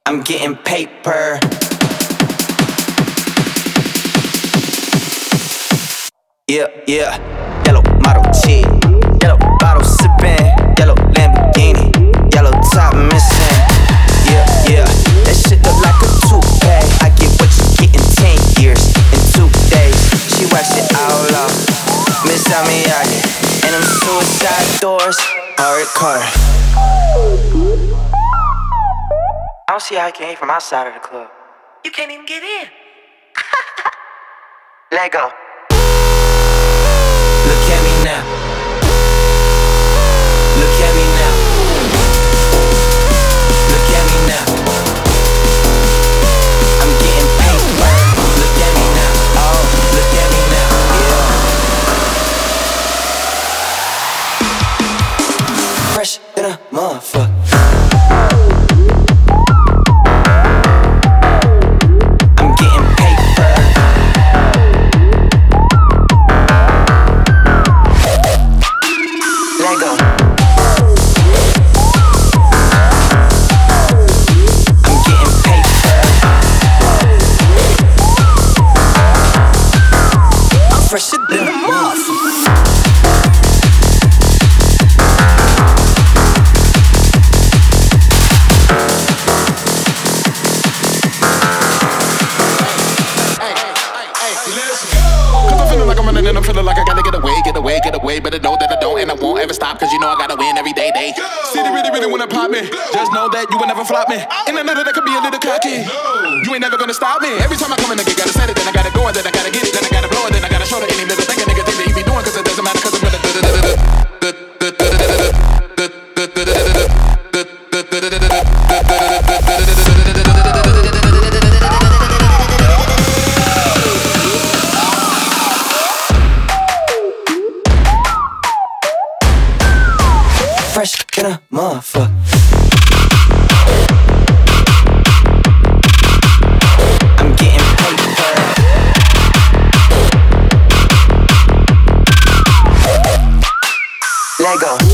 I'm getting paper. Yeah, yellow model chick, yellow bottle sippin', yellow Lamborghini, yellow top missing. Yeah, that shit look like a toupee. I get what you get in 10 years, in 2 days. She wax it all off, Miss Miyagi, and them suicide doors, hardcore. I don't see how you came from outside of the club. You can't even get in. Let go. Look at me now. Look at me now. Look at me now. I'm getting paper. Look at me now. Oh, look at me now. Yeah. Fresh than a motherfucker. Fresher than a motherfucker. And I'm feeling like I gotta get away. Better know that I don't and I won't ever stop. Cause you know I gotta win every day. City really wanna pop me. Just know that you will never flop me. And I know that I could be a little cocky. You ain't never gonna stop me. Every time I come in, nigga gotta set it. Then I gotta go and then I gotta get it. Then I gotta blow it. Then I gotta show to any little thing a nigga think that he be doing. Cause it doesn't matter cause I'm gonna fresh than a motherfucker. I'm getting paper. Lego.